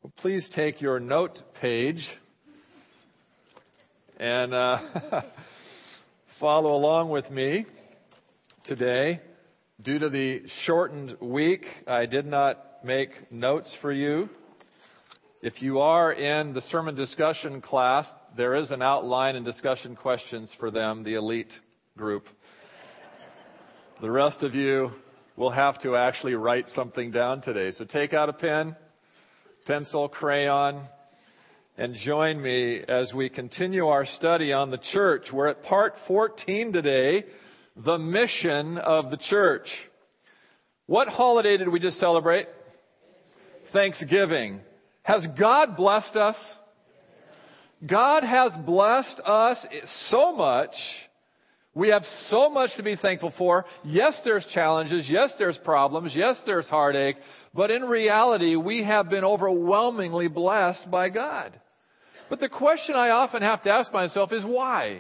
Please take your note page and follow along with me today. Due to the shortened week, I did not make notes for you. If you are in the sermon discussion class, there is an outline and discussion questions for them, the elite group. The rest of you will have to actually write something down today. So take out a pen, pencil, crayon, and join me as we continue our study on the church. We're at part 14 today, the mission of the church. What holiday did we just celebrate? Thanksgiving. Has God blessed us? God has blessed us so much. We have so much to be thankful for. Yes, there's challenges. Yes, there's problems. Yes, there's heartache. But in reality, we have been overwhelmingly blessed by God. But the question I often have to ask myself is why?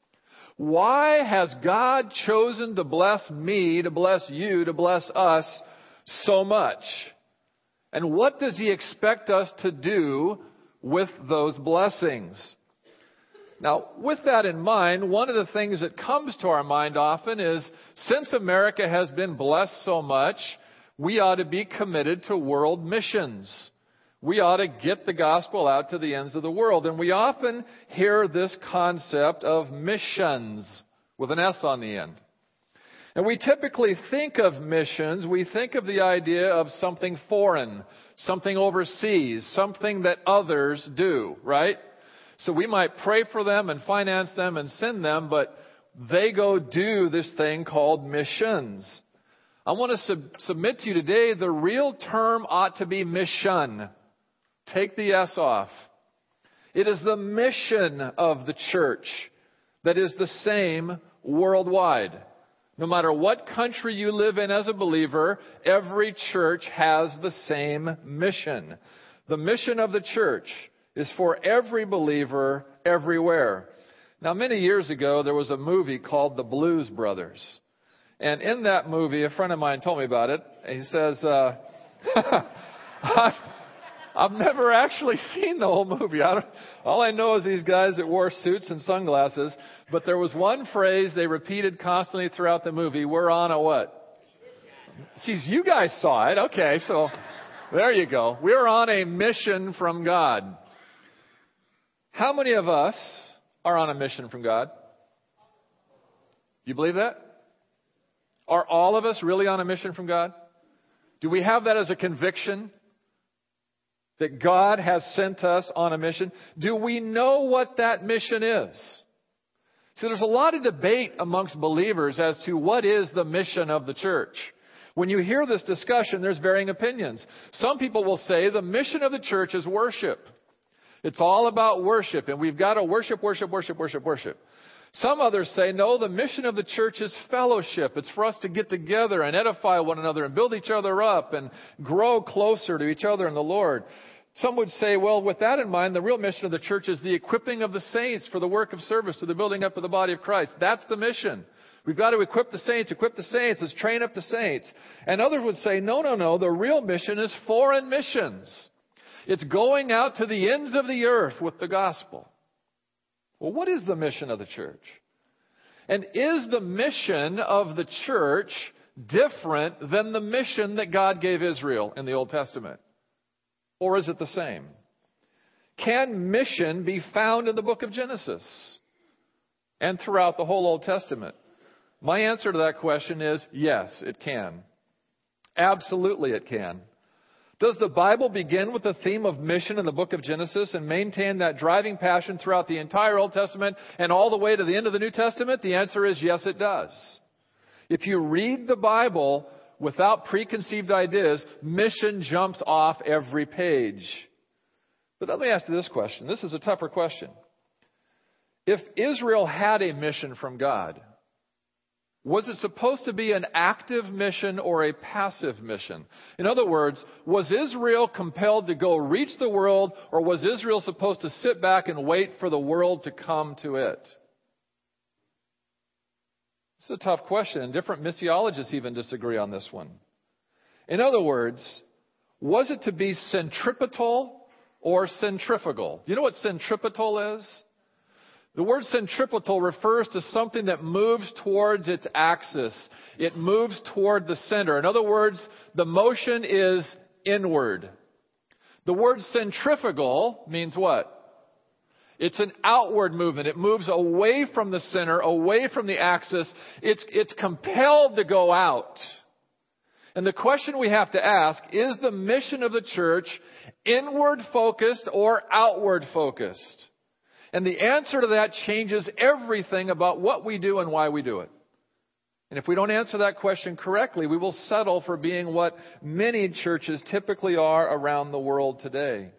Why has God chosen to bless me, to bless you, to bless us so much? And what does He expect us to do with those blessings? Now, with that in mind, one of the things that comes to our mind often is, since America has been blessed so much, we ought to be committed to world missions. We ought to get the gospel out to the ends of the world. And we often hear this concept of missions with an S on the end. And we typically think of missions, we think of the idea of something foreign, something overseas, something that others do, right? So we might pray for them and finance them and send them, but they go do this thing called missions. I want to submit to you today, the real term ought to be mission. Take the S off. It is the mission of the church that is the same worldwide. No matter what country you live in as a believer, every church has the same mission. The mission of the church is for every believer everywhere. Now, many years ago, there was a movie called The Blues Brothers. And in that movie, a friend of mine told me about it. He says, I've never actually seen the whole movie. All I know is these guys that wore suits and sunglasses. But there was one phrase they repeated constantly throughout the movie. We're on a what? See, you guys saw it. Okay, so there you go. We're on a mission from God. How many of us are on a mission from God? You believe that? Are all of us really on a mission from God? Do we have that as a conviction? That God has sent us on a mission? Do we know what that mission is? See, there's a lot of debate amongst believers as to what is the mission of the church. When you hear this discussion, there's varying opinions. Some people will say the mission of the church is worship. It's all about worship, and we've got to worship. Some others say, no, the mission of the church is fellowship. It's for us to get together and edify one another and build each other up and grow closer to each other in the Lord. Some would say, well, with that in mind, the real mission of the church is the equipping of the saints for the work of service to the building up of the body of Christ. That's the mission. We've got to equip the saints. Let's train up the saints. And others would say, no. The real mission is foreign missions. It's going out to the ends of the earth with the gospel. Well, what is the mission of the church? And is the mission of the church different than the mission that God gave Israel in the Old Testament? Or is it the same? Can mission be found in the book of Genesis and throughout the whole Old Testament? My answer to that question is yes, it can. Absolutely it can. Does the Bible begin with the theme of mission in the book of Genesis and maintain that driving passion throughout the entire Old Testament and all the way to the end of the New Testament? The answer is yes, it does. If you read the Bible without preconceived ideas, mission jumps off every page. But let me ask you this question. This is a tougher question. If Israel had a mission from God, was it supposed to be an active mission or a passive mission? In other words, was Israel compelled to go reach the world, or was Israel supposed to sit back and wait for the world to come to it? It's a tough question, and different missiologists even disagree on this one. In other words, was it to be centripetal or centrifugal. You know what centripetal is? The word centripetal refers to something that moves towards its axis. It moves toward the center. In other words, the motion is inward. The word centrifugal means what? It's an outward movement. It moves away from the center, away from the axis. It's compelled to go out. And the question we have to ask, is the mission of the church inward focused or outward focused? And the answer to that changes everything about what we do and why we do it. And if we don't answer that question correctly, we will settle for being what many churches typically are around the world today.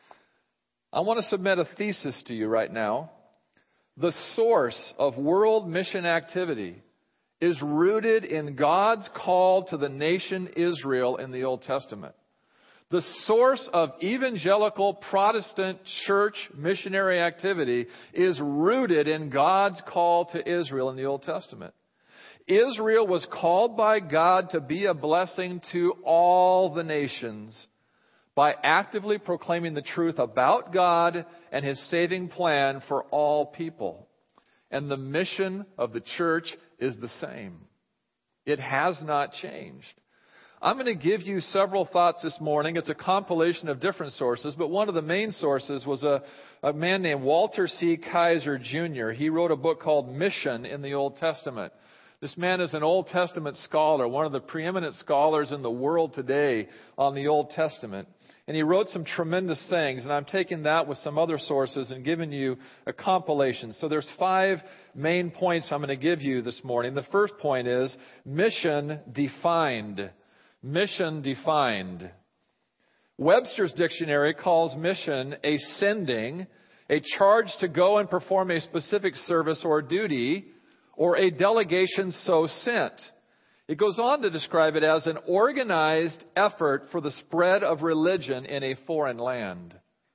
I want to submit a thesis to you right now. The source of world mission activity is rooted in God's call to the nation Israel in the Old Testament. The source of evangelical Protestant church missionary activity is rooted in God's call to Israel in the Old Testament. Israel was called by God to be a blessing to all the nations by actively proclaiming the truth about God and His saving plan for all people. And the mission of the church is the same. It has not changed. I'm going to give you several thoughts this morning. It's a compilation of different sources, but one of the main sources was a man named Walter C. Kaiser Jr. He wrote a book called Mission in the Old Testament. This man is an Old Testament scholar, one of the preeminent scholars in the world today on the Old Testament. And he wrote some tremendous things, and I'm taking that with some other sources and giving you a compilation. So there's 5 main points I'm going to give you this morning. The first point is mission defined. Mission defined. Webster's dictionary calls mission a sending, a charge to go and perform a specific service or duty, or a delegation so sent. It goes on to describe it as an organized effort for the spread of religion in a foreign land.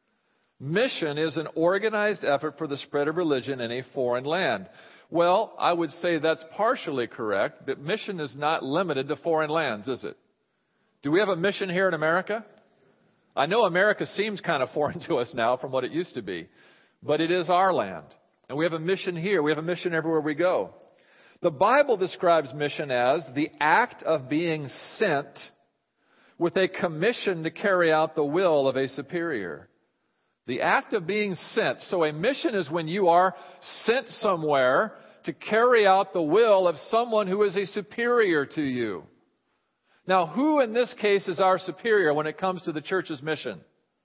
Mission is an organized effort for the spread of religion in a foreign land. Well, I would say that's partially correct, but mission is not limited to foreign lands, is it? Do we have a mission here in America? I know America seems kind of foreign to us now from what it used to be, but it is our land. And we have a mission here. We have a mission everywhere we go. The Bible describes mission as the act of being sent with a commission to carry out the will of a superior. The act of being sent. So a mission is when you are sent somewhere to carry out the will of someone who is a superior to you. Now, who in this case is our superior when it comes to the church's mission?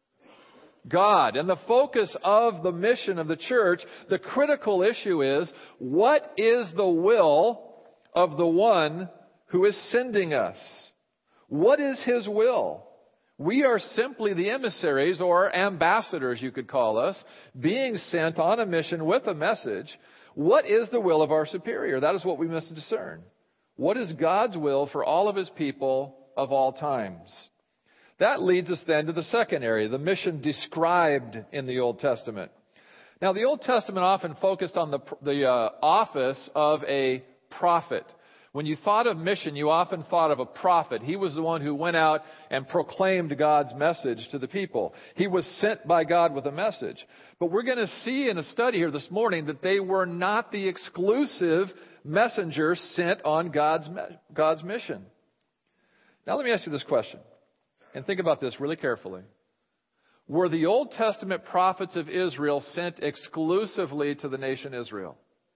God. And the focus of the mission of the church, the critical issue is, what is the will of the one who is sending us? What is His will? We are simply the emissaries or ambassadors, you could call us, being sent on a mission with a message. What is the will of our superior? That is what we must discern. What is God's will for all of His people of all times? That leads us then to the second area, the mission described in the Old Testament. Now, the Old Testament often focused on the office of a prophet. When you thought of mission, you often thought of a prophet. He was the one who went out and proclaimed God's message to the people. He was sent by God with a message. But we're going to see in a study here this morning that they were not the exclusive messengers sent on God's mission. Now let me ask you this question, and think about this really carefully. Were the Old Testament prophets of Israel sent exclusively to the nation Israel?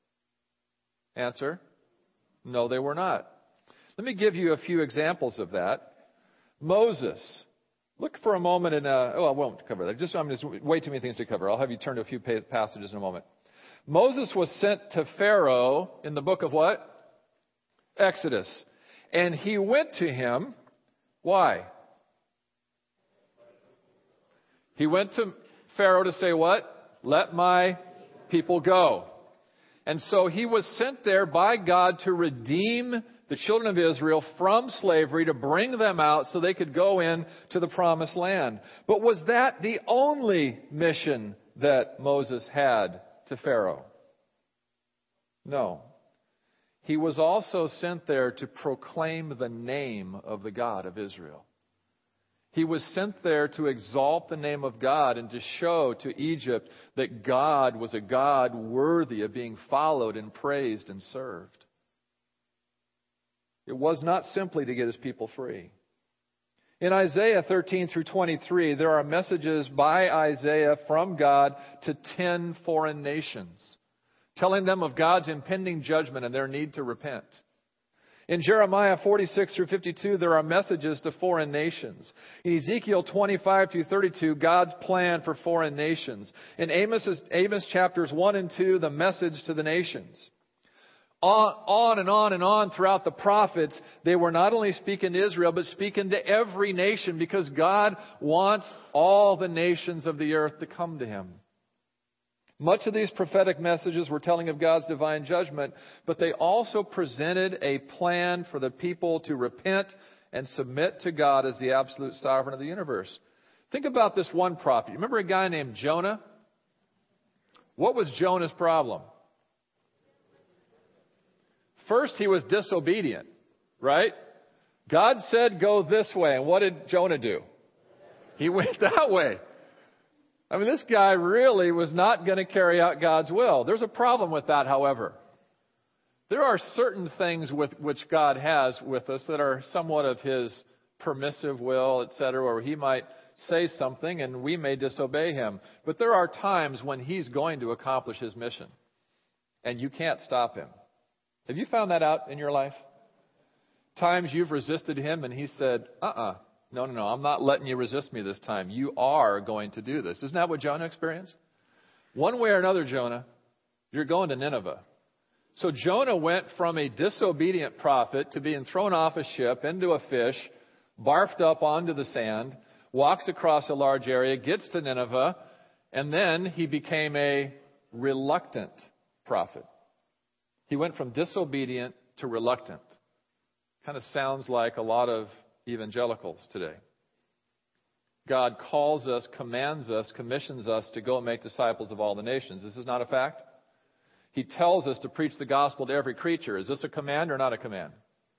Answer: no, they were not. Let me give you a few examples of that. Moses. Look for a moment in I won't cover that. I'm just way too many things to cover. I'll have you turn to a few passages in a moment. Moses was sent to Pharaoh in the book of what? Exodus. And he went to him. Why? He went to Pharaoh to say what? Let my people go. And so he was sent there by God to redeem the children of Israel from slavery, to bring them out so they could go in to the promised land. But was that the only mission that Moses had to Pharaoh? No. He was also sent there to proclaim the name of the God of Israel. He was sent there to exalt the name of God and to show to Egypt that God was a God worthy of being followed and praised and served. It was not simply to get His people free. In Isaiah 13 through 23, there are messages by Isaiah from God to 10 foreign nations, telling them of God's impending judgment and their need to repent. In Jeremiah 46 through 52, there are messages to foreign nations. In Ezekiel 25 through 32, God's plan for foreign nations. In Amos chapters 1 and 2, the message to the nations. On and on and on throughout the prophets, they were not only speaking to Israel, but speaking to every nation, because God wants all the nations of the earth to come to Him. Much of these prophetic messages were telling of God's divine judgment, but they also presented a plan for the people to repent and submit to God as the absolute sovereign of the universe. Think about this one prophet. You remember a guy named Jonah? What was Jonah's problem? First, he was disobedient, right? God said, go this way. And what did Jonah do? He went that way. I mean, this guy really was not going to carry out God's will. There's a problem with that, however. There are certain things with which God has with us that are somewhat of His permissive will, etc., where He might say something and we may disobey Him. But there are times when He's going to accomplish His mission, and you can't stop Him. Have you found that out in your life? Times you've resisted Him and He said, No, I'm not letting you resist me this time. You are going to do this. Isn't that what Jonah experienced? One way or another, Jonah, you're going to Nineveh. So Jonah went from a disobedient prophet to being thrown off a ship into a fish, barfed up onto the sand, walks across a large area, gets to Nineveh, and then he became a reluctant prophet. He went from disobedient to reluctant. Kind of sounds like a lot of evangelicals today. God calls us, commands us, commissions us to go and make disciples of all the nations. This is not a fact. He tells us to preach the gospel to every creature. Is this a command or not a command?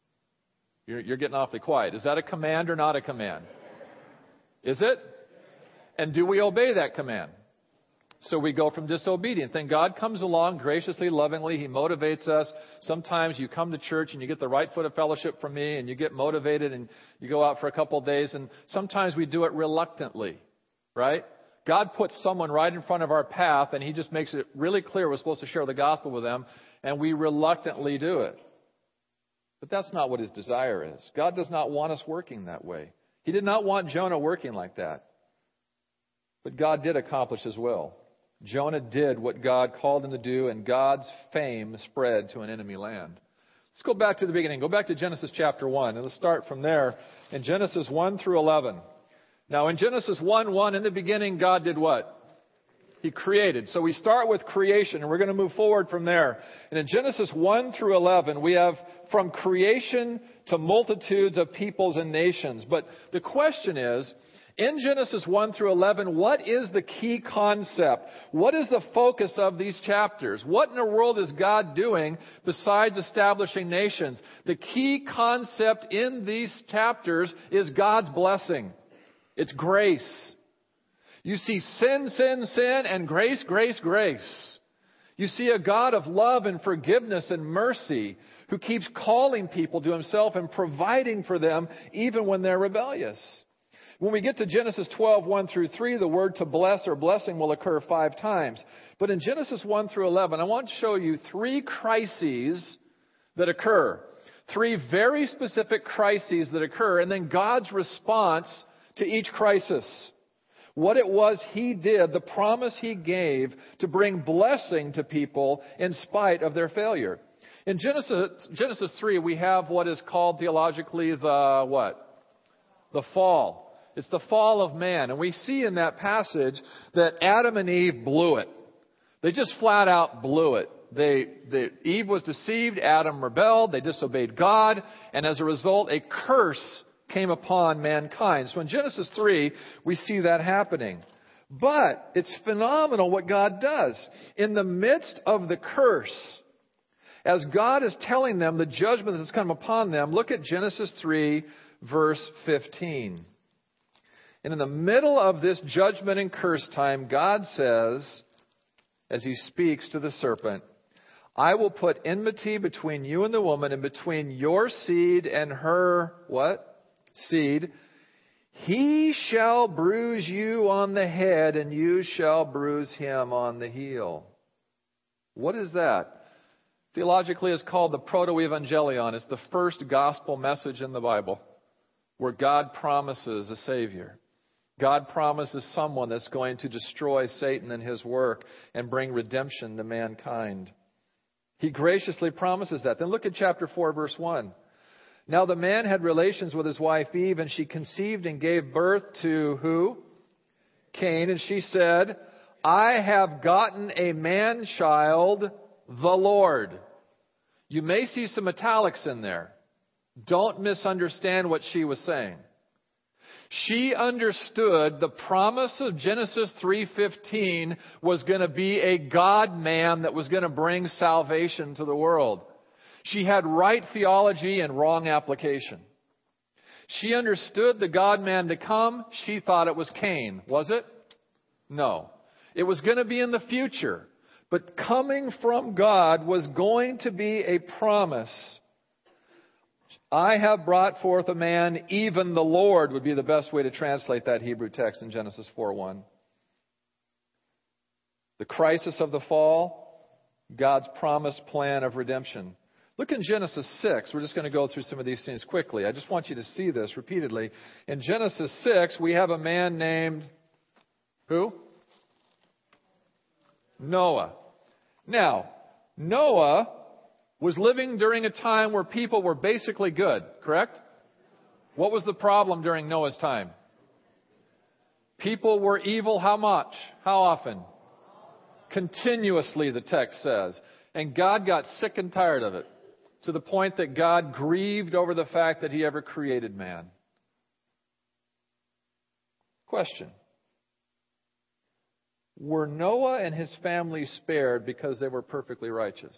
You're getting awfully quiet. Is that a command or not a command? Is it? And do we obey that command? So we go from disobedient. Then God comes along graciously, lovingly. He motivates us. Sometimes you come to church and you get the right foot of fellowship from me and you get motivated and you go out for a couple of days. And sometimes we do it reluctantly, right? God puts someone right in front of our path and He just makes it really clear we're supposed to share the gospel with them, and we reluctantly do it. But that's not what His desire is. God does not want us working that way. He did not want Jonah working like that. But God did accomplish His will. Jonah did what God called him to do, and God's fame spread to an enemy land. Let's go back to the beginning. Go back to Genesis chapter 1, and let's start from there in Genesis 1 through 11. Now, in Genesis 1:1, in the beginning, God did what? He created. So we start with creation, and we're going to move forward from there. And in Genesis 1 through 11, we have from creation to multitudes of peoples and nations. But the question is, in Genesis 1 through 11, what is the key concept? What is the focus of these chapters? What in the world is God doing besides establishing nations? The key concept in these chapters is God's blessing. It's grace. You see sin, sin, sin, and grace, grace, grace. You see a God of love and forgiveness and mercy who keeps calling people to Himself and providing for them even when they're rebellious. When we get to Genesis 12, 1 through 3, the word to bless or blessing will occur 5 times. But in Genesis 1 through 11, I want to show you 3 crises that occur. 3 very specific crises that occur, and then God's response to each crisis. What it was He did, the promise He gave to bring blessing to people in spite of their failure. In Genesis 3, we have what is called theologically the what? The fall. It's the fall of man. And we see in that passage that Adam and Eve blew it. They just flat out blew it. Eve was deceived. Adam rebelled. They disobeyed God. And as a result, a curse came upon mankind. So in Genesis 3, we see that happening. But it's phenomenal what God does. In the midst of the curse, as God is telling them the judgment that has come upon them, look at Genesis 3, verse 15. And in the middle of this judgment and curse time, God says, as He speaks to the serpent, I will put enmity between you and the woman, and between your seed and her, what? Seed. He shall bruise you on the head, and you shall bruise him on the heel. What is that? Theologically, it's called the proto-evangelion. It's the first gospel message in the Bible where God promises a Savior. God promises someone that's going to destroy Satan and his work and bring redemption to mankind. He graciously promises that. Then look at chapter 4, verse 1. Now the man had relations with his wife Eve, and she conceived and gave birth to who? Cain. And she said, I have gotten a man-child, the Lord. You may see some italics in there. Don't misunderstand what she was saying. She understood the promise of Genesis 3:15 was going to be a God-man that was going to bring salvation to the world. She had right theology and wrong application. She understood the God-man to come. She thought it was Cain. Was it? No. It was going to be in the future. But coming from God was going to be a promise. I have brought forth a man, even the Lord would be the best way to translate that Hebrew text in Genesis 4:1. The crisis of the fall, God's promised plan of redemption. Look in Genesis 6. We're just going to go through some of these things quickly. I just want you to see this repeatedly. In Genesis 6, we have a man named who? Noah. Now, Noah was living during a time where people were basically good, correct? What was the problem during Noah's time? People were evil how much? How often? Continuously, the text says. And God got sick and tired of it, to the point that God grieved over the fact that He ever created man. Question. Were Noah and his family spared because they were perfectly righteous?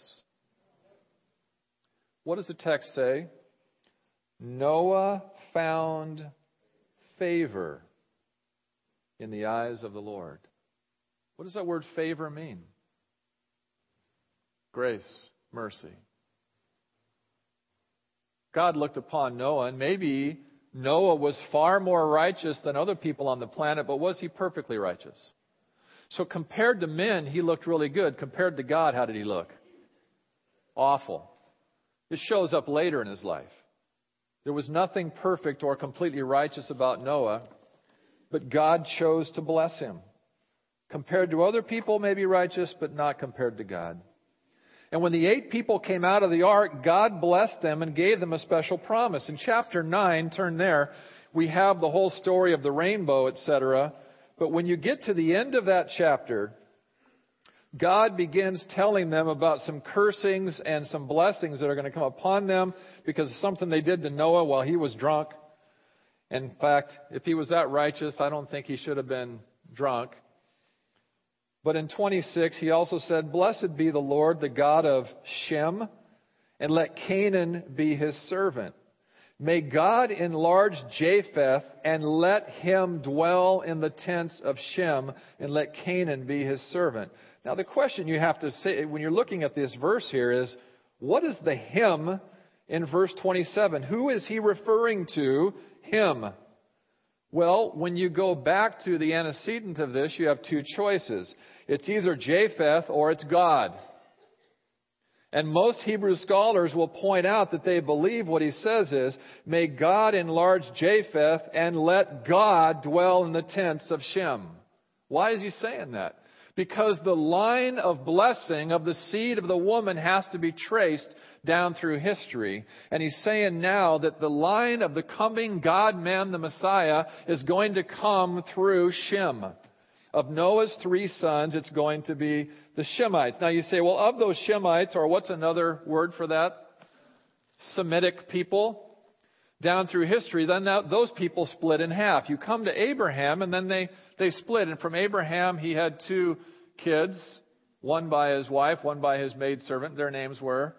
What does the text say? Noah found favor in the eyes of the Lord. What does that word favor mean? Grace, mercy. God looked upon Noah, and maybe Noah was far more righteous than other people on the planet, but was he perfectly righteous? So compared to men, he looked really good. Compared to God, how did he look? Awful. It shows up later in his life. There was nothing perfect or completely righteous about Noah, but God chose to bless him. Compared to other people, maybe righteous, but not compared to God. And when the 8 people came out of the ark, God blessed them and gave them a special promise. In chapter 9, turn there, we have the whole story of the rainbow, etc. But when you get to the end of that chapter, God begins telling them about some cursings and some blessings that are going to come upon them because of something they did to Noah while he was drunk. In fact, if he was that righteous, I don't think he should have been drunk. But in 26, he also said, Blessed be the Lord, the God of Shem, and let Canaan be his servant. May God enlarge Japheth and let him dwell in the tents of Shem and let Canaan be his servant. Now the question you have to say when you're looking at this verse here is, what is the him in verse 27? Who is he referring to? Him. Well, when you go back to the antecedent of this, you have 2 choices. It's either Japheth or it's God. And most Hebrew scholars will point out that they believe what he says is, may God enlarge Japheth and let God dwell in the tents of Shem. Why is he saying that? Because the line of blessing of the seed of the woman has to be traced down through history. And he's saying now that the line of the coming God-man, the Messiah, is going to come through Shem. Of Noah's 3 sons, it's going to be the Shemites. Now you say, well, of those Shemites, or what's another word for that? Semitic people. Down through history, then those people split in half. You come to Abraham, and then they split. And from Abraham, he had 2 kids, one by his wife, one by his maidservant. Their names were?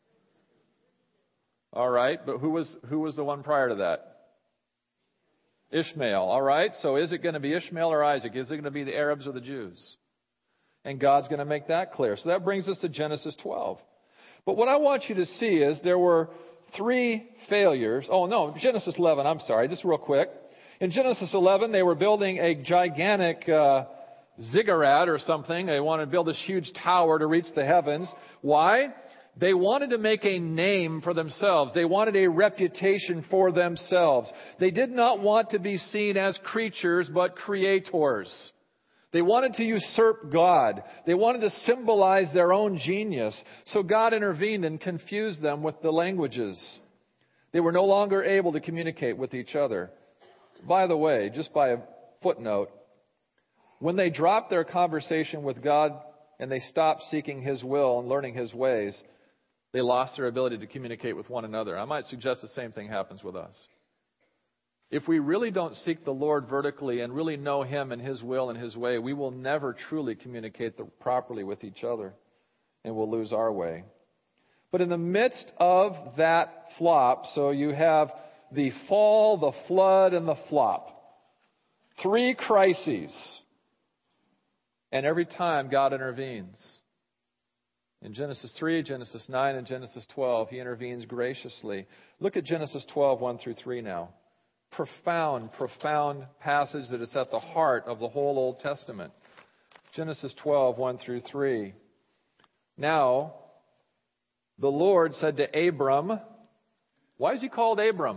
All right, but who was the one prior to that? Ishmael. All right? So is it going to be Ishmael or Isaac? Is it going to be the Arabs or the Jews? And God's going to make that clear. So that brings us to Genesis 12. But what I want you to see is there were 3 failures. Oh, no, Genesis 11. I'm sorry, just real quick. In Genesis 11, they were building a gigantic ziggurat or something. They wanted to build this huge tower to reach the heavens. Why? They wanted to make a name for themselves. They wanted a reputation for themselves. They did not want to be seen as creatures, but creators. They wanted to usurp God. They wanted to symbolize their own genius. So God intervened and confused them with the languages. They were no longer able to communicate with each other. By the way, just by a footnote, when they dropped their conversation with God and they stopped seeking His will and learning His ways, they lost their ability to communicate with one another. I might suggest the same thing happens with us. If we really don't seek the Lord vertically and really know Him and His will and His way, we will never truly communicate properly with each other, and we'll lose our way. But in the midst of that flop, so you have the fall, the flood, and the flop. 3 crises. And every time God intervenes. In Genesis 3, Genesis 9, and Genesis 12, He intervenes graciously. Look at Genesis 12, 1 through 3 now. Profound passage that is at the heart of the whole Old Testament. Genesis 12, 1 through 3. Now, the Lord said to Abram, why is He called Abram?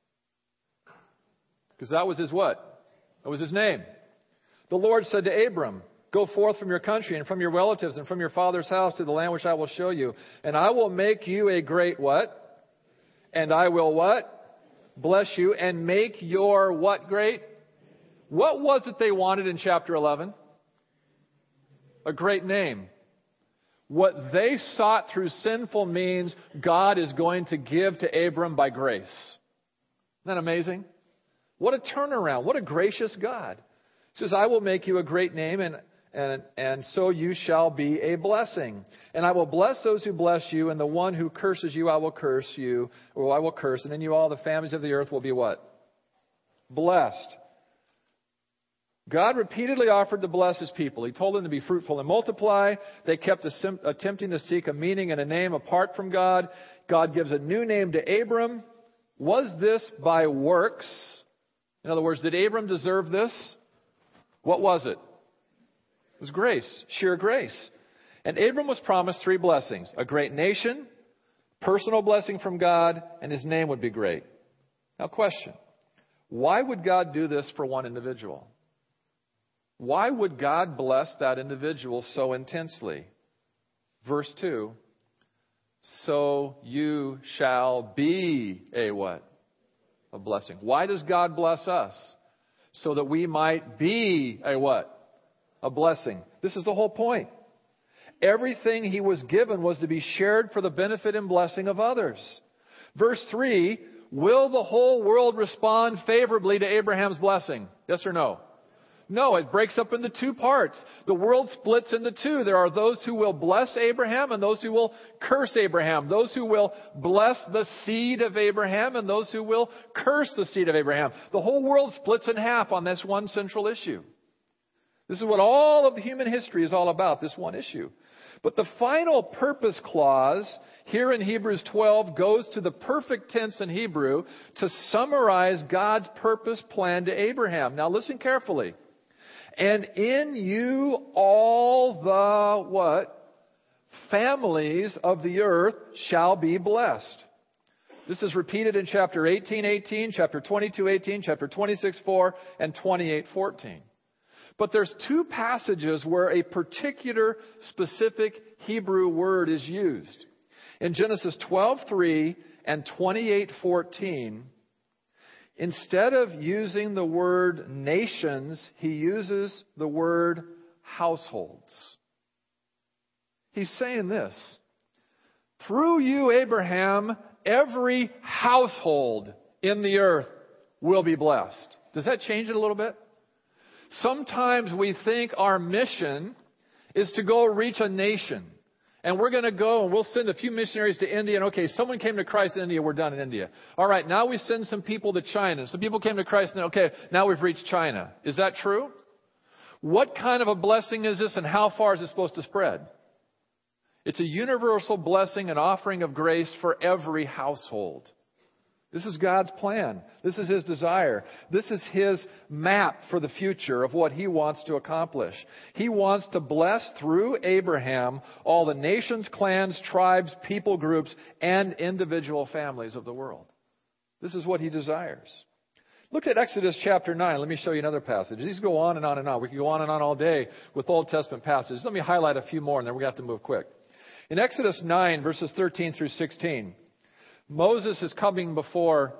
Because that was his what? That was his name. The Lord said to Abram, go forth from your country and from your relatives and from your father's house to the land which I will show you. And I will make you a great what? And I will what? Bless you and make your what great? What was it they wanted in chapter 11? A great name. What they sought through sinful means, God is going to give to Abram by grace. Isn't that amazing? What a turnaround. What a gracious God. He says, I will make you a great name and so you shall be a blessing. And I will bless those who bless you, and the one who curses you, I will curse you, or I will curse. And in you all the families of the earth will be what? Blessed. God repeatedly offered to bless His people. He told them to be fruitful and multiply. They kept attempting to seek a meaning and a name apart from God. God gives a new name to Abram. Was this by works? In other words, did Abram deserve this? What was it? It was grace, sheer grace. And Abram was promised 3 blessings. A great nation, personal blessing from God, and his name would be great. Now question, why would God do this for one individual? Why would God bless that individual so intensely? Verse 2, so you shall be a what? A blessing. Why does God bless us? So that we might be a what? A blessing. This is the whole point. Everything he was given was to be shared for the benefit and blessing of others. Verse 3, will the whole world respond favorably to Abraham's blessing? Yes or no? No, it breaks up into 2 parts. The world splits into 2. There are those who will bless Abraham and those who will curse Abraham. Those who will bless the seed of Abraham and those who will curse the seed of Abraham. The whole world splits in half on this one central issue. This is what all of human history is all about, this one issue. But the final purpose clause here in Hebrews 12 goes to the perfect tense in Hebrew to summarize God's purpose plan to Abraham. Now listen carefully. And in you all the what? Families of the earth shall be blessed. This is repeated in chapter 18:18, chapter 22:18, chapter 26:4, and 28:14. But there's 2 passages where a particular specific Hebrew word is used. In Genesis 12:3 and 28:14, instead of using the word nations, he uses the word households. He's saying this, through you, Abraham, every household in the earth will be blessed. Does that change it a little bit? Sometimes we think our mission is to go reach a nation. And we're going to go and we'll send a few missionaries to India. And okay, someone came to Christ in India. We're done in India. All right, now we send some people to China. Some people came to Christ and okay, now we've reached China. Is that true? What kind of a blessing is this and how far is it supposed to spread? It's a universal blessing and offering of grace for every household. This is God's plan. This is His desire. This is His map for the future of what He wants to accomplish. He wants to bless through Abraham all the nations, clans, tribes, people groups, and individual families of the world. This is what He desires. Look at Exodus chapter 9. Let me show you another passage. These go on and on and on. We can go on and on all day with Old Testament passages. Let me highlight a few more and then we're going to have to move quick. In Exodus 9, verses 13 through 16, Moses is coming before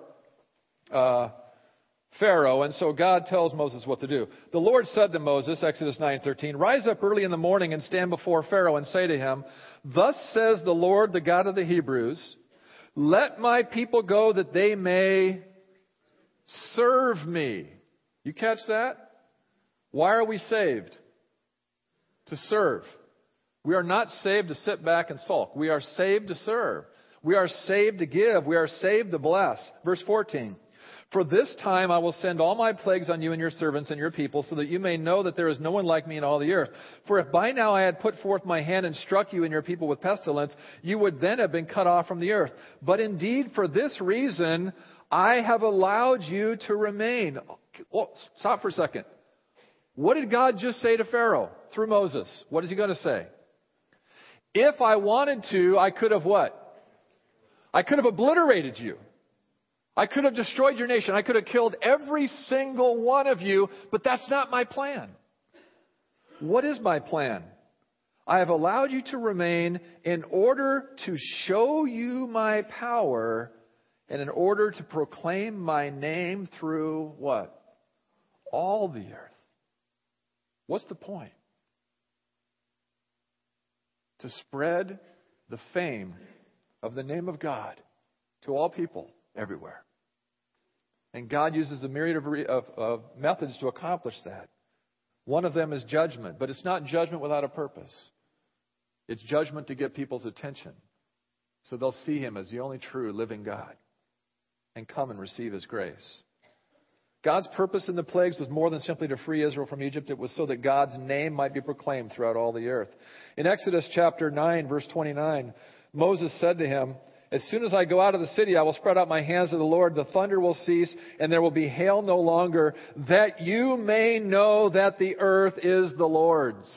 Pharaoh, and so God tells Moses what to do. The Lord said to Moses, Exodus 9:13, "Rise up early in the morning and stand before Pharaoh and say to him, 'Thus says the Lord, the God of the Hebrews, let my people go that they may serve me.'" You catch that? Why are we saved? To serve. We are not saved to sit back and sulk. We are saved to serve. We are saved to give. We are saved to bless. Verse 14. "For this time I will send all my plagues on you and your servants and your people, so that you may know that there is no one like me in all the earth. For if by now I had put forth my hand and struck you and your people with pestilence, you would then have been cut off from the earth. But indeed for this reason I have allowed you to remain." Oh, stop for a second. What did God just say to Pharaoh through Moses? What is He going to say? If I wanted to, I could have what? I could have obliterated you. I could have destroyed your nation. I could have killed every single one of you, but that's not my plan. What is my plan? I have allowed you to remain in order to show you my power and in order to proclaim my name through what? All the earth. What's the point? To spread the fame of the name of God to all people everywhere. And God uses a myriad of methods to accomplish that. One of them is judgment, but it's not judgment without a purpose. It's judgment to get people's attention so they'll see Him as the only true living God and come and receive His grace. God's purpose in the plagues was more than simply to free Israel from Egypt. It was so that God's name might be proclaimed throughout all the earth. In Exodus chapter 9, verse 29, Moses said to him, "As soon as I go out of the city, I will spread out my hands to the Lord. The thunder will cease, and there will be hail no longer, that you may know that the earth is the Lord's."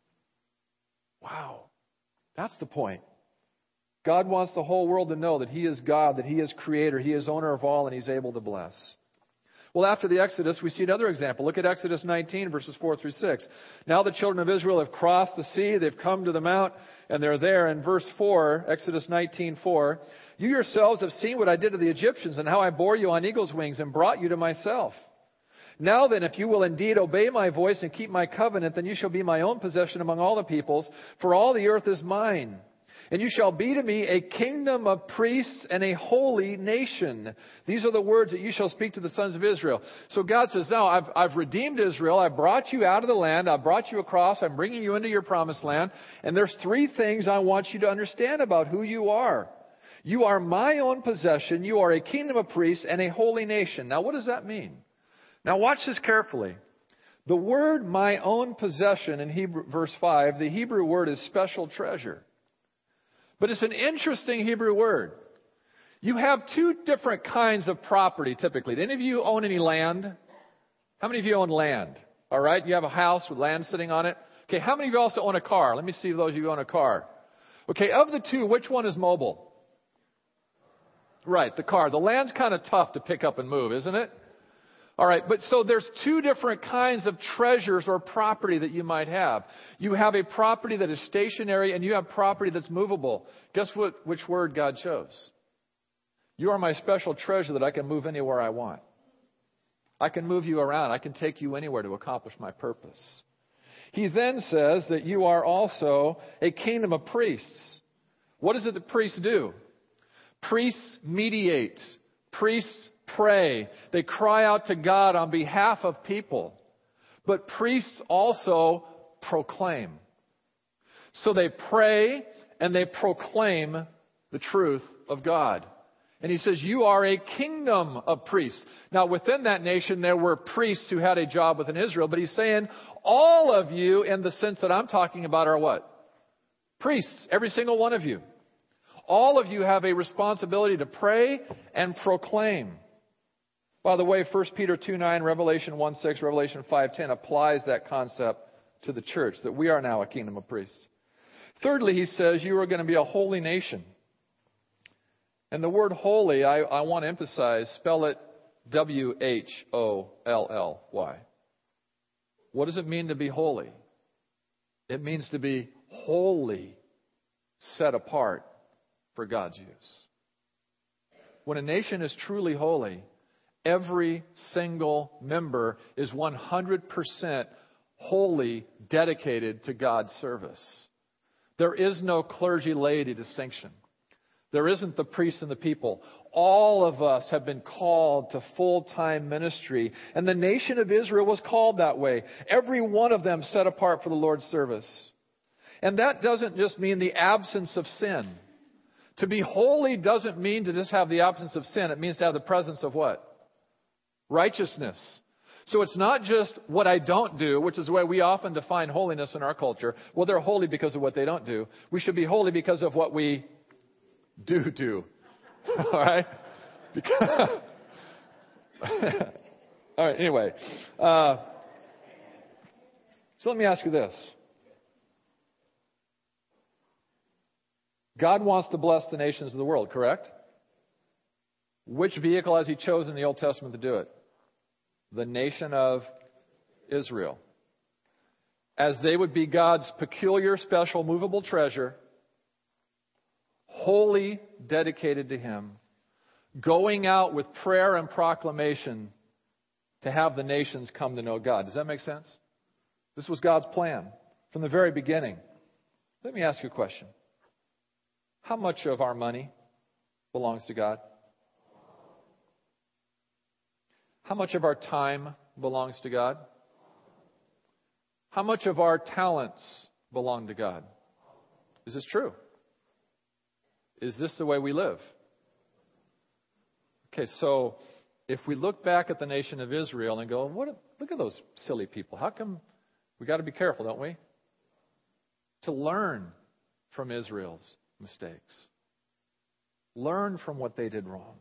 Wow. That's the point. God wants the whole world to know that He is God, that He is Creator, He is owner of all, and He's able to bless. Well, after the Exodus, we see another example. Look at Exodus 19, verses 4 through 6. Now the children of Israel have crossed the sea. They've come to the mount, and they're there. In verse 4, Exodus 19:4, "You yourselves have seen what I did to the Egyptians, and how I bore you on eagle's wings and brought you to myself. Now then, if you will indeed obey my voice and keep my covenant, then you shall be my own possession among all the peoples, for all the earth is mine. And you shall be to me a kingdom of priests and a holy nation. These are the words that you shall speak to the sons of Israel." So God says, now I've redeemed Israel. I brought you out of the land. I brought you across. I'm bringing you into your promised land. And there's three things I want you to understand about who you are. You are my own possession. You are a kingdom of priests and a holy nation. Now, what does that mean? Now, watch this carefully. The word my own possession in Hebrew, verse 5, the Hebrew word is special treasure. But it's an interesting Hebrew word. You have two different kinds of property typically. Do any of you own any land? How many of you own land? All right. You have a house with land sitting on it. Okay. How many of you also own a car? Let me see those of you who own a car. Okay. Of the two, which one is mobile? Right. The car. The land's kind of tough to pick up and move, isn't it? All right, but so there's two different kinds of treasures or property that you might have. You have a property that is stationary and you have property that's movable. Guess which word God chose? You are my special treasure that I can move anywhere I want. I can move you around. I can take you anywhere to accomplish my purpose. He then says that you are also a kingdom of priests. What is it that priests do? Priests mediate. Priests pray. They cry out to God on behalf of people. But priests also proclaim. So they pray and they proclaim the truth of God. And he says, you are a kingdom of priests. Now, within that nation, there were priests who had a job within Israel. But he's saying, all of you, in the sense that I'm talking about, are what? Priests. Every single one of you. All of you have a responsibility to pray and proclaim. By the way, 1 Peter 2:9, Revelation 1:6, Revelation 5:10 applies that concept to the church, that we are now a kingdom of priests. Thirdly, he says, you are going to be a holy nation. And the word holy, I want to emphasize, spell it W-H-O-L-L-Y. What does it mean to be holy? It means to be wholly set apart for God's use. When a nation is truly holy, every single member is 100% wholly dedicated to God's service. There is no clergy-laity distinction. There isn't the priests and the people. All of us have been called to full-time ministry. And the nation of Israel was called that way. Every one of them set apart for the Lord's service. And that doesn't just mean the absence of sin. To be holy doesn't mean to just have the absence of sin. It means to have the presence of what? Righteousness. So it's not just what I don't do, which is the way we often define holiness in our culture. Well, they're holy because of what they don't do. We should be holy because of what we do. All right? All right, anyway. So let me ask you this. God wants to bless the nations of the world, correct? Which vehicle has He chosen in the Old Testament to do it? The nation of Israel. As they would be God's peculiar, special, movable treasure, wholly dedicated to Him, going out with prayer and proclamation to have the nations come to know God. Does that make sense? This was God's plan from the very beginning. Let me ask you a question. How much of our money belongs to God? How much of our time belongs to God? How much of our talents belong to God? Is this true? Is this the way we live? Okay, so if we look back at the nation of Israel and go, look at those silly people. How come we got to be careful, don't we? To learn from Israel's mistakes. Learn from what they did wrong.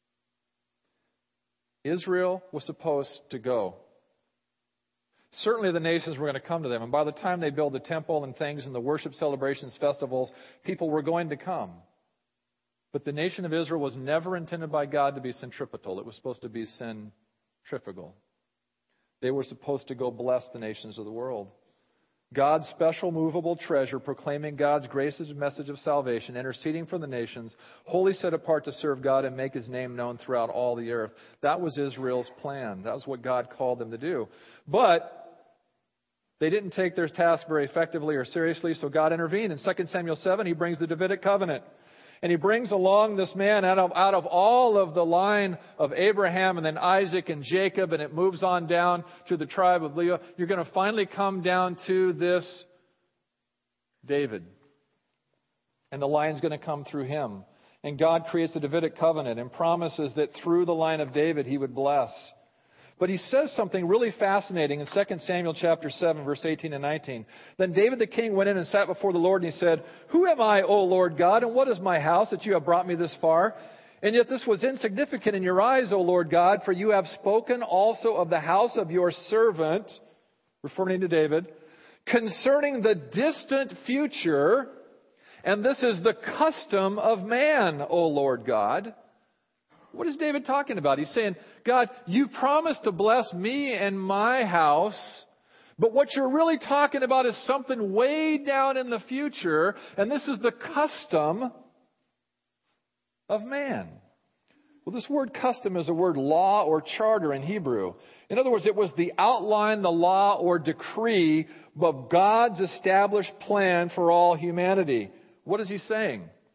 Israel was supposed to go. Certainly the nations were going to come to them. And by the time they build the temple and things and the worship celebrations, festivals, people were going to come. But the nation of Israel was never intended by God to be centripetal. It was supposed to be centrifugal. They were supposed to go bless the nations of the world. God's special movable treasure, proclaiming God's gracious message of salvation, interceding for the nations, wholly set apart to serve God and make His name known throughout all the earth. That was Israel's plan. That was what God called them to do. But they didn't take their task very effectively or seriously, so God intervened. In 2 Samuel 7, He brings the Davidic covenant. And He brings along this man out of all of the line of Abraham and then Isaac and Jacob, and it moves on down to the tribe of Leah. You're going to finally come down to this David. And the line's going to come through him. And God creates the Davidic covenant and promises that through the line of David He would bless. But He says something really fascinating in 2 Samuel chapter 7, verse 18 and 19. Then David the king went in and sat before the Lord, and he said, "Who am I, O Lord God, and what is my house that you have brought me this far? And yet this was insignificant in your eyes, O Lord God, for you have spoken also of the house of your servant," referring to David, "concerning the distant future, and this is the custom of man, O Lord God." What is David talking about? He's saying, God, you promised to bless me and my house, but what you're really talking about is something way down in the future, and this is the custom of man. Well, this word custom is a word law or charter in Hebrew. In other words, it was the outline, the law or decree of God's established plan for all humanity. What is He saying?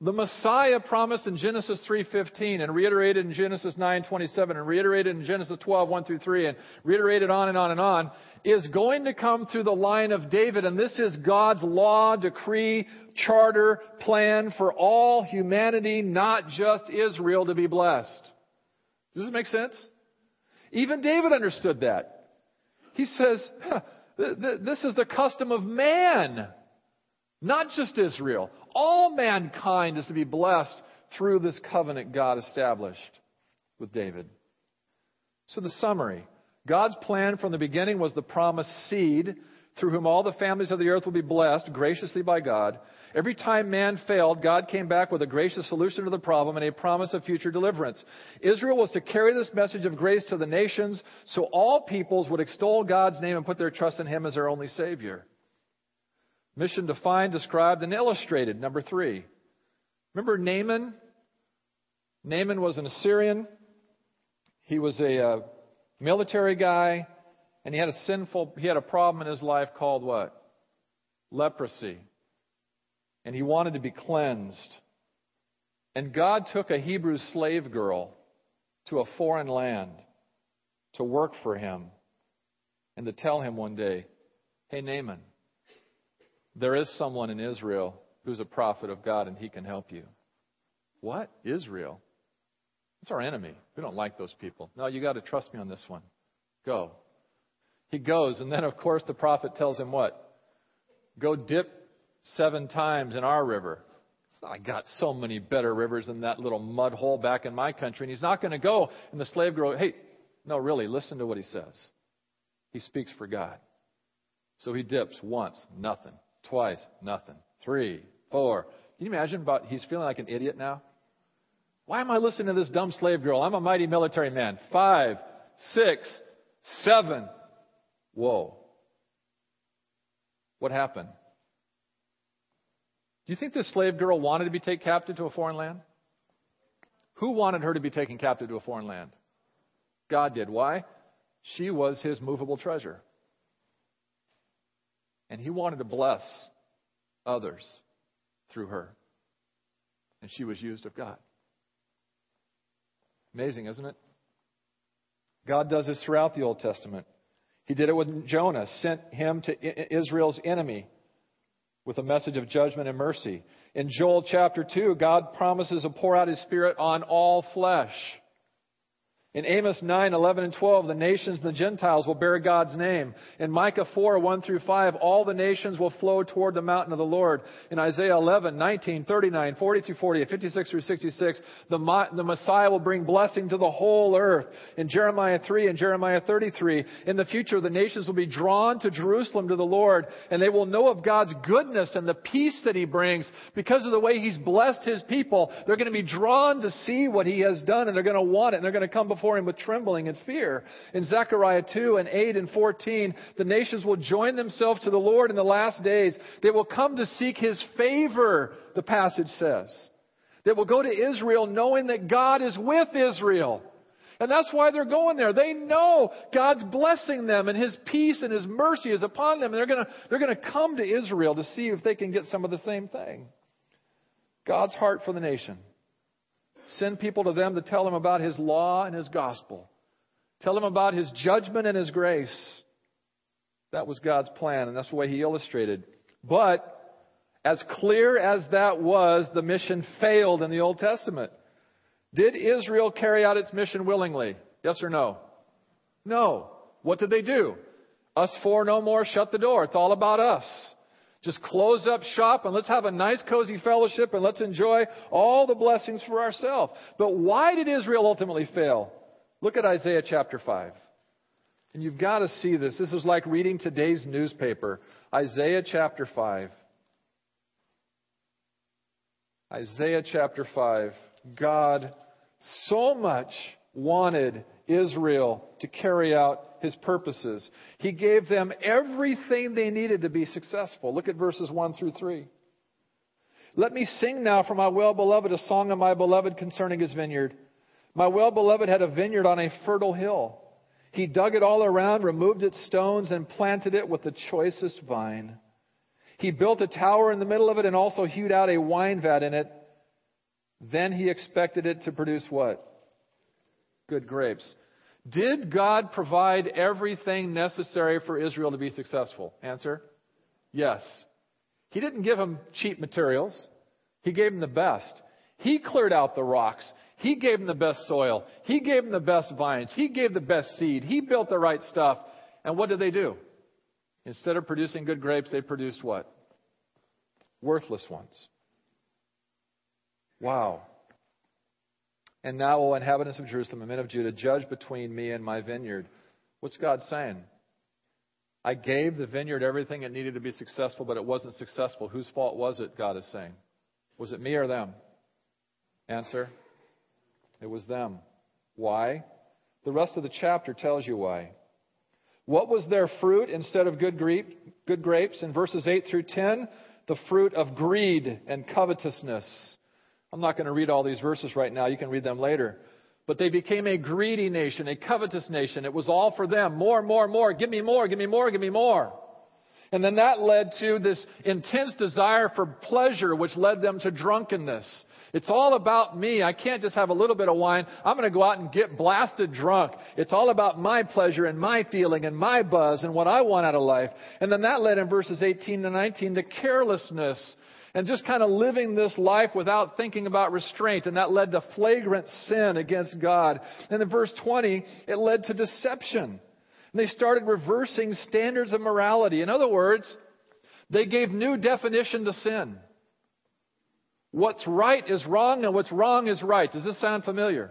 The Messiah promised in Genesis 3:15 and reiterated in Genesis 9:27 and reiterated in Genesis 12:1 through 3 and reiterated on and on and on is going to come through the line of David. And this is God's law, decree, charter, plan for all humanity, not just Israel, to be blessed. Does this make sense? Even David understood that. He says, this is the custom of man, not just Israel. All mankind is to be blessed through this covenant God established with David. So the summary. God's plan from the beginning was the promised seed through whom all the families of the earth will be blessed graciously by God. Every time man failed, God came back with a gracious solution to the problem and a promise of future deliverance. Israel was to carry this message of grace to the nations so all peoples would extol God's name and put their trust in Him as their only Savior. Mission defined, described, and illustrated. Number 3. Remember Naaman? Naaman was an Assyrian. He was a military guy, and he had a problem in his life called what? Leprosy. And he wanted to be cleansed. And God took a Hebrew slave girl to a foreign land to work for him and to tell him one day, hey, Naaman, there is someone in Israel who's a prophet of God and he can help you. What? Israel? It's our enemy. We don't like those people. No, you got to trust me on this one. Go. He goes, and then of course the prophet tells him what? Go dip 7 times in our river. I got so many better rivers than that little mud hole back in my country. And he's not going to go. And the slave girl, hey, no, really, listen to what he says. He speaks for God. So he dips once, nothing. Twice, nothing. 3, 4. Can you imagine he's feeling like an idiot now? Why am I listening to this dumb slave girl? I'm a mighty military man. 5, 6, 7. Whoa. What happened? Do you think this slave girl wanted to be taken captive to a foreign land? Who wanted her to be taken captive to a foreign land? God did. Why? She was His movable treasure. And He wanted to bless others through her. And she was used of God. Amazing, isn't it? God does this throughout the Old Testament. He did it with Jonah, sent him to Israel's enemy with a message of judgment and mercy. In Joel chapter 2, God promises to pour out His Spirit on all flesh. In Amos 9, 11, and 12, the nations and the Gentiles will bear God's name. In Micah 4, 1 through 5, all the nations will flow toward the mountain of the Lord. In Isaiah 11, 19, 39, 40 through 40, 56 through 66, the Messiah will bring blessing to the whole earth. In Jeremiah 3 and Jeremiah 33, in the future, the nations will be drawn to Jerusalem to the Lord, and they will know of God's goodness and the peace that He brings because of the way He's blessed His people. They're going to be drawn to see what He has done, and they're going to want it, and they're going to come before Him with trembling and fear. In Zechariah 2 and 8 and 14, the nations will join themselves to the Lord in the last days. They will come to seek His favor, the passage says. They will go to Israel knowing that God is with Israel. And that's why they're going there. They know God's blessing them and His peace and His mercy is upon them. And they're going to come to Israel to see if they can get some of the same thing. God's heart for the nation. Send people to them to tell them about His law and His gospel. Tell them about His judgment and His grace. That was God's plan, and that's the way He illustrated. But as clear as that was, the mission failed in the Old Testament. Did Israel carry out its mission willingly? Yes or no? No. What did they do? Us four no more, shut the door. It's all about us. Just close up shop and let's have a nice cozy fellowship and let's enjoy all the blessings for ourselves. But why did Israel ultimately fail? Look at Isaiah chapter 5. And you've got to see this. This is like reading today's newspaper. Isaiah chapter 5. Isaiah chapter 5. God so much wanted Israel to carry out His purposes. He gave them everything they needed to be successful. Look at verses 1 through 3. Let me sing now for my well-beloved a song of my beloved concerning His vineyard. My well-beloved had a vineyard on a fertile hill. He dug it all around, removed its stones, and planted it with the choicest vine. He built a tower in the middle of it and also hewed out a wine vat in it. Then he expected it to produce what? Good grapes. Did God provide everything necessary for Israel to be successful? Answer? Yes. He didn't give them cheap materials. He gave them the best. He cleared out the rocks. He gave them the best soil. He gave them the best vines. He gave the best seed. He built the right stuff. And what did they do? Instead of producing good grapes, they produced what? Worthless ones. Wow. And now, O inhabitants of Jerusalem and men of Judah, judge between me and my vineyard. What's God saying? I gave the vineyard everything it needed to be successful, but it wasn't successful. Whose fault was it, God is saying? Was it me or them? Answer? It was them. Why? The rest of the chapter tells you why. What was their fruit instead of good grapes? In verses 8 through 10, the fruit of greed and covetousness. I'm not going to read all these verses right now. You can read them later. But they became a greedy nation, a covetous nation. It was all for them. More, more, more. Give me more, give me more, give me more. And then that led to this intense desire for pleasure, which led them to drunkenness. It's all about me. I can't just have a little bit of wine. I'm going to go out and get blasted drunk. It's all about my pleasure and my feeling and my buzz and what I want out of life. And then that led in verses 18 to 19 to carelessness and just kind of living this life without thinking about restraint. And that led to flagrant sin against God. And in verse 20, it led to deception. And they started reversing standards of morality. In other words, they gave new definition to sin. What's right is wrong and what's wrong is right. Does this sound familiar?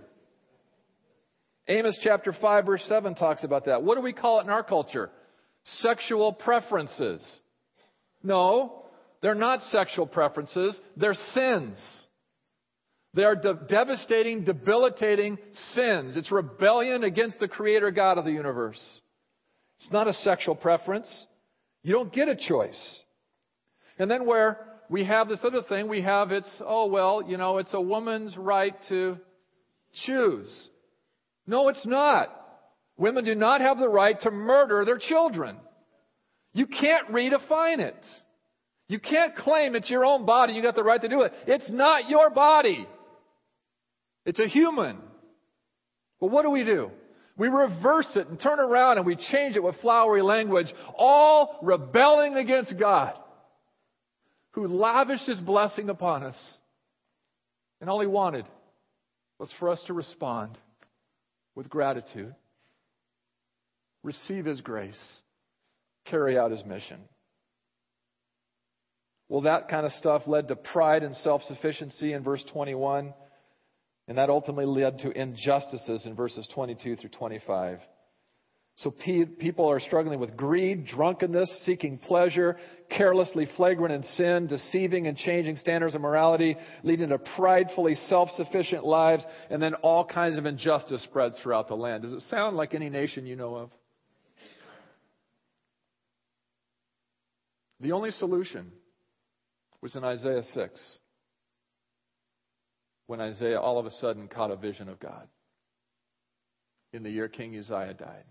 Amos chapter 5 verse 7 talks about that. What do we call it in our culture? Sexual preferences. No. They're not sexual preferences. They're sins. They are devastating, debilitating sins. It's rebellion against the Creator God of the universe. It's not a sexual preference. You don't get a choice. And then where we have this other thing, we have it's a woman's right to choose. No, it's not. Women do not have the right to murder their children. You can't redefine it. You can't claim it's your own body. You got the right to do it. It's not your body. It's a human. But what do? We reverse it and turn around and we change it with flowery language, all rebelling against God, who lavished His blessing upon us. And all He wanted was for us to respond with gratitude, receive His grace, carry out His mission. Well, that kind of stuff led to pride and self-sufficiency in verse 21. And that ultimately led to injustices in verses 22 through 25. So people are struggling with greed, drunkenness, seeking pleasure, carelessly flagrant in sin, deceiving and changing standards of morality, leading to pridefully self-sufficient lives, and then all kinds of injustice spreads throughout the land. Does it sound like any nation you know of? The only solution was in Isaiah 6, when Isaiah all of a sudden caught a vision of God in the year King Uzziah died.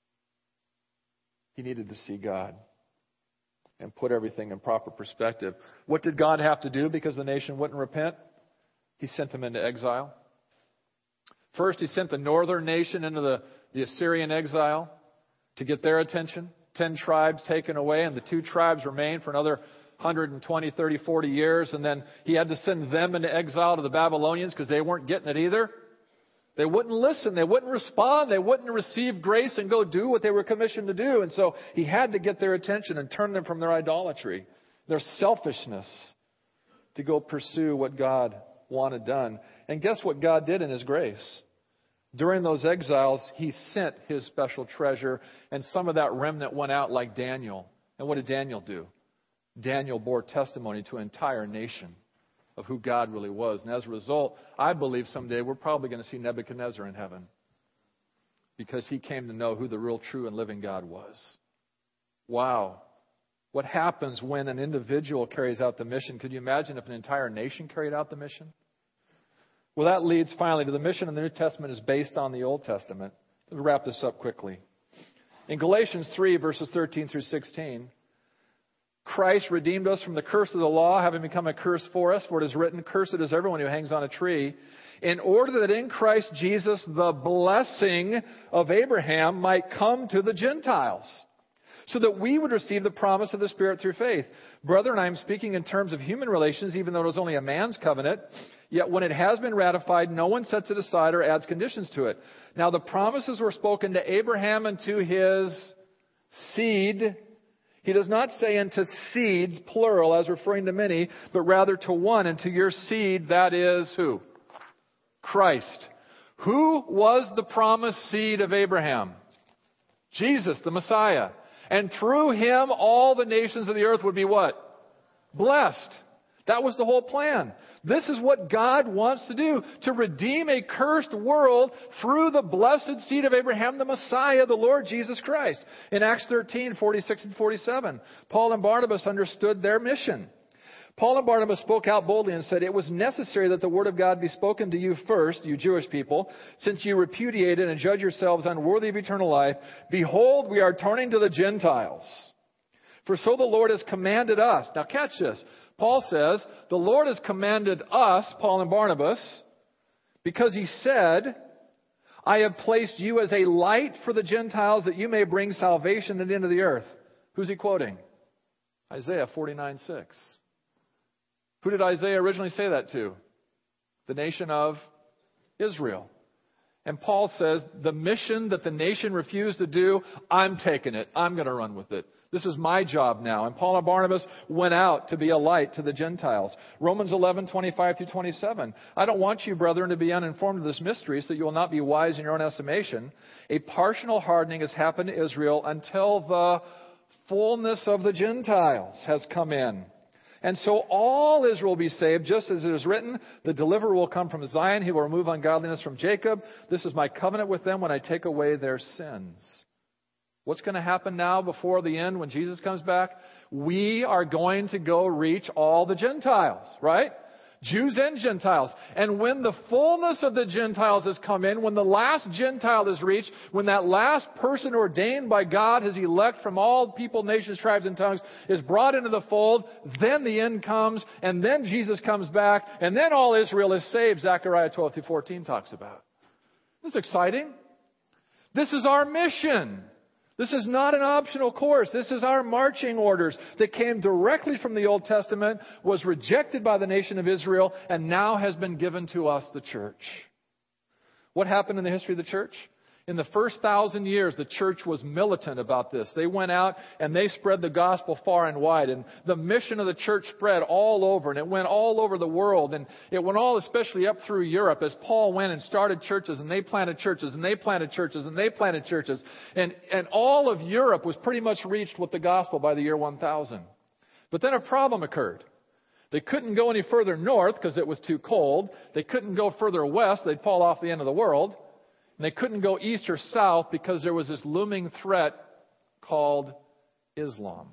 He needed to see God and put everything in proper perspective. What did God have to do because the nation wouldn't repent? He sent them into exile. First, He sent the northern nation into the Assyrian exile to get their attention. 10 tribes taken away, and the 2 tribes remained for another 120, 30, 40 years. And then He had to send them into exile to the Babylonians because they weren't getting it either. They wouldn't listen. They wouldn't respond. They wouldn't receive grace and go do what they were commissioned to do. And so He had to get their attention and turn them from their idolatry, their selfishness, to go pursue what God wanted done. And guess what God did in His grace? During those exiles, He sent His special treasure, and some of that remnant went out like Daniel. And what did Daniel do? Daniel bore testimony to an entire nation of who God really was. And as a result, I believe someday we're probably going to see Nebuchadnezzar in heaven, because he came to know who the real, true, and living God was. Wow. What happens when an individual carries out the mission? Could you imagine if an entire nation carried out the mission? Well, that leads finally to the mission of the New Testament is based on the Old Testament. Let's wrap this up quickly. In Galatians 3, verses 13 through 16, Christ redeemed us from the curse of the law, having become a curse for us. For it is written, cursed is everyone who hangs on a tree, in order that in Christ Jesus the blessing of Abraham might come to the Gentiles, so that we would receive the promise of the Spirit through faith. Brethren, I am speaking in terms of human relations, even though it was only a man's covenant. Yet when it has been ratified, no one sets it aside or adds conditions to it. Now the promises were spoken to Abraham and to his seed. He does not say into seeds, plural, as referring to many, but rather to one, and to your seed, that is who? Christ. Who was the promised seed of Abraham? Jesus, the Messiah. And through him, all the nations of the earth would be what? Blessed. That was the whole plan. This is what God wants to do, to redeem a cursed world through the blessed seed of Abraham, the Messiah, the Lord Jesus Christ. In Acts 13, 46 and 47, Paul and Barnabas understood their mission. Paul and Barnabas spoke out boldly and said, it was necessary that the word of God be spoken to you first, you Jewish people, since you repudiate it and judge yourselves unworthy of eternal life. Behold, we are turning to the Gentiles. For so the Lord has commanded us. Now catch this. Paul says, the Lord has commanded us, Paul and Barnabas, because he said, I have placed you as a light for the Gentiles that you may bring salvation to the end of the earth. Who's he quoting? Isaiah 49:6. Who did Isaiah originally say that to? The nation of Israel. And Paul says, the mission that the nation refused to do, I'm taking it. I'm going to run with it. This is my job now. And Paul and Barnabas went out to be a light to the Gentiles. Romans 11:25 through 27. I don't want you, brethren, to be uninformed of this mystery, so you will not be wise in your own estimation. A partial hardening has happened to Israel until the fullness of the Gentiles has come in. And so all Israel will be saved, just as it is written, the deliverer will come from Zion. He will remove ungodliness from Jacob. This is my covenant with them when I take away their sins. What's going to happen now before the end when Jesus comes back? We are going to go reach all the Gentiles, right? Jews and Gentiles. And when the fullness of the Gentiles has come in, when the last Gentile is reached, when that last person ordained by God, his elect from all people, nations, tribes, and tongues, is brought into the fold, then the end comes, and then Jesus comes back, and then all Israel is saved, Zechariah 12 through 14 talks about. This is exciting. This is our mission. This is not an optional course. This is our marching orders that came directly from the Old Testament, was rejected by the nation of Israel, and now has been given to us, the church. What happened in the history of the church? In the first 1,000 years, the church was militant about this. They went out and they spread the gospel far and wide. And the mission of the church spread all over. And it went all over the world. And it went all, especially up through Europe, as Paul went and started churches. And they planted churches. And they planted churches. And they planted churches. And all of Europe was pretty much reached with the gospel by the year 1000. But then a problem occurred. They couldn't go any further north because it was too cold. They couldn't go further west. They'd fall off the end of the world. And they couldn't go east or south because there was this looming threat called Islam.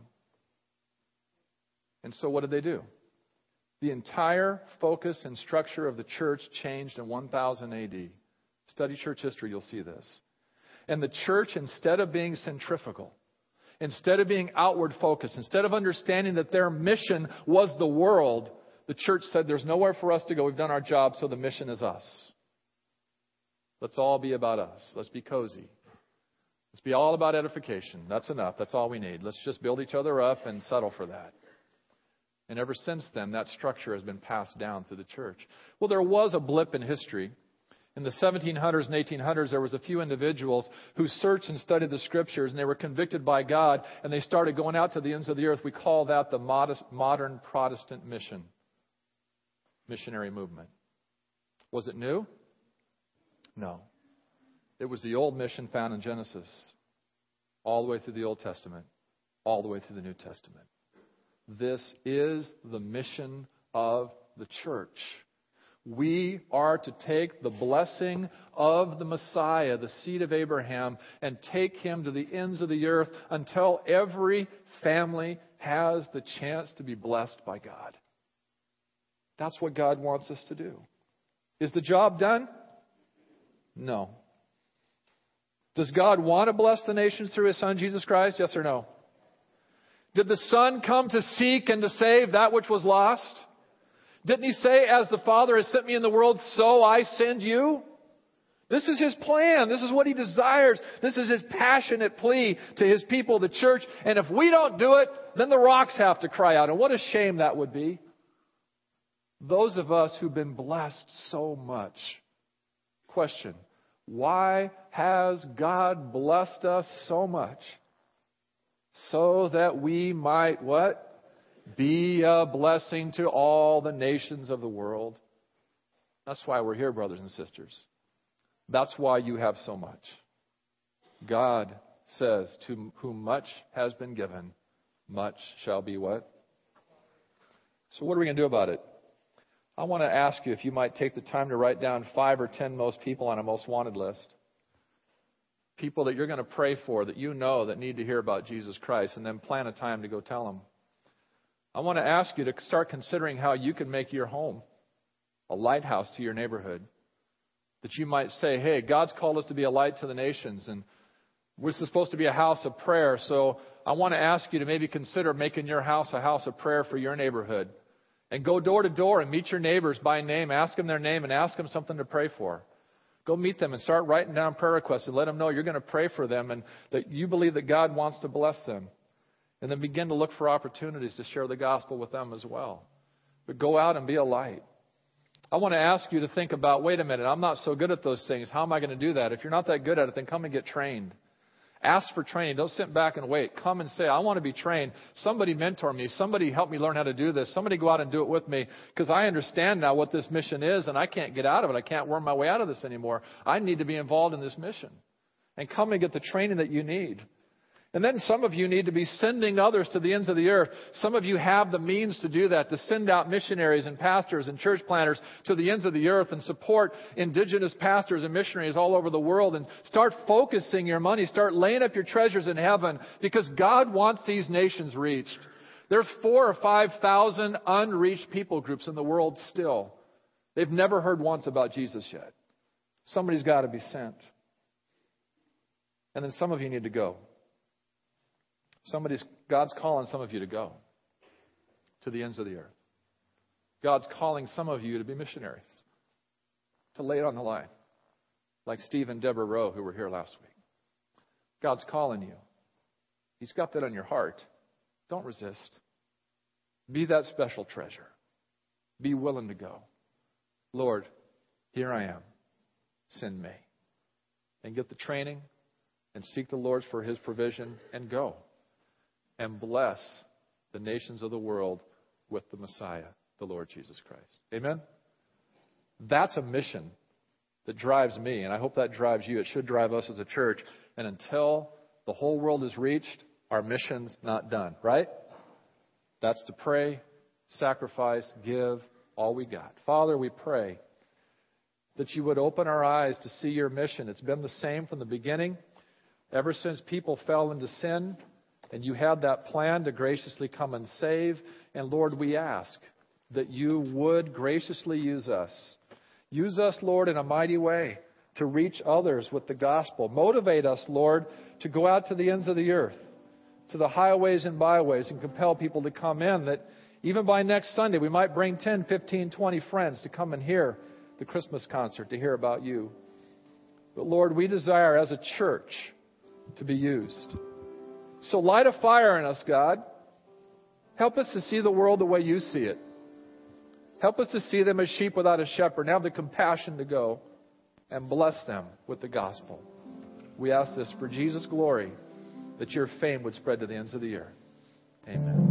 And so what did they do? The entire focus and structure of the church changed in 1000 AD. Study church history, you'll see this. And the church, instead of being centrifugal, instead of being outward focused, instead of understanding that their mission was the world, the church said, there's nowhere for us to go. We've done our job, so the mission is us. Let's all be about us. Let's be cozy. Let's be all about edification. That's enough. That's all we need. Let's just build each other up and settle for that. And ever since then, that structure has been passed down through the church. Well, there was a blip in history. In the 1700s and 1800s, there was a few individuals who searched and studied the Scriptures, and they were convicted by God, and they started going out to the ends of the earth. We call that the modern Protestant missionary movement. Was it new? No. It was the old mission found in Genesis, all the way through the Old Testament, all the way through the New Testament. This is the mission of the church. We are to take the blessing of the Messiah, the seed of Abraham, and take him to the ends of the earth until every family has the chance to be blessed by God. That's what God wants us to do. Is the job done? No. Does God want to bless the nations through His Son, Jesus Christ? Yes or no? Did the Son come to seek and to save that which was lost? Didn't He say, as the Father has sent me in the world, so I send you? This is His plan. This is what He desires. This is His passionate plea to His people, the church. And if we don't do it, then the rocks have to cry out. And what a shame that would be. Those of us who've been blessed so much. Question: why has God blessed us so much? So that we might what? Be a blessing to all the nations of the world. That's why we're here, brothers and sisters. That's why you have so much. God says, to whom much has been given, much shall be what? So what are we going to do about it? I want to ask you if you might take the time to write down 5 or 10 most people on a most wanted list. People that you're going to pray for, that you know that need to hear about Jesus Christ, and then plan a time to go tell them. I want to ask you to start considering how you can make your home a lighthouse to your neighborhood. That you might say, hey, God's called us to be a light to the nations, and we're supposed to be a house of prayer. So I want to ask you to maybe consider making your house a house of prayer for your neighborhood. And go door to door and meet your neighbors by name. Ask them their name and ask them something to pray for. Go meet them and start writing down prayer requests and let them know you're going to pray for them and that you believe that God wants to bless them. And then begin to look for opportunities to share the gospel with them as well. But go out and be a light. I want to ask you to think about, wait a minute, I'm not so good at those things. How am I going to do that? If you're not that good at it, then come and get trained. Ask for training. Don't sit back and wait. Come and say, I want to be trained. Somebody mentor me. Somebody help me learn how to do this. Somebody go out and do it with me, because I understand now what this mission is and I can't get out of it. I can't worm my way out of this anymore. I need to be involved in this mission. And come and get the training that you need. And then some of you need to be sending others to the ends of the earth. Some of you have the means to do that, to send out missionaries and pastors and church planters to the ends of the earth and support indigenous pastors and missionaries all over the world, and start focusing your money, start laying up your treasures in heaven, because God wants these nations reached. There's 4,000 or 5,000 unreached people groups in the world still. They've never heard once about Jesus yet. Somebody's got to be sent. And then some of you need to go. God's calling some of you to go to the ends of the earth. God's calling some of you to be missionaries, to lay it on the line, like Steve and Deborah Rowe, who were here last week. God's calling you. He's got that on your heart. Don't resist. Be that special treasure. Be willing to go. Lord, here I am. Send me. And get the training and seek the Lord for His provision and go. And bless the nations of the world with the Messiah, the Lord Jesus Christ. Amen? That's a mission that drives me, and I hope that drives you. It should drive us as a church. And until the whole world is reached, our mission's not done, right? That's to pray, sacrifice, give all we got. Father, we pray that you would open our eyes to see your mission. It's been the same from the beginning, ever since people fell into sin. And you had that plan to graciously come and save. And Lord, we ask that you would graciously use us. Use us, Lord, in a mighty way to reach others with the gospel. Motivate us, Lord, to go out to the ends of the earth, to the highways and byways, and compel people to come in, that even by next Sunday we might bring 10, 15, 20 friends to come and hear the Christmas concert, to hear about you. But Lord, we desire as a church to be used. So light a fire in us, God. Help us to see the world the way you see it. Help us to see them as sheep without a shepherd, and have the compassion to go and bless them with the gospel. We ask this for Jesus' glory, that your fame would spread to the ends of the earth. Amen.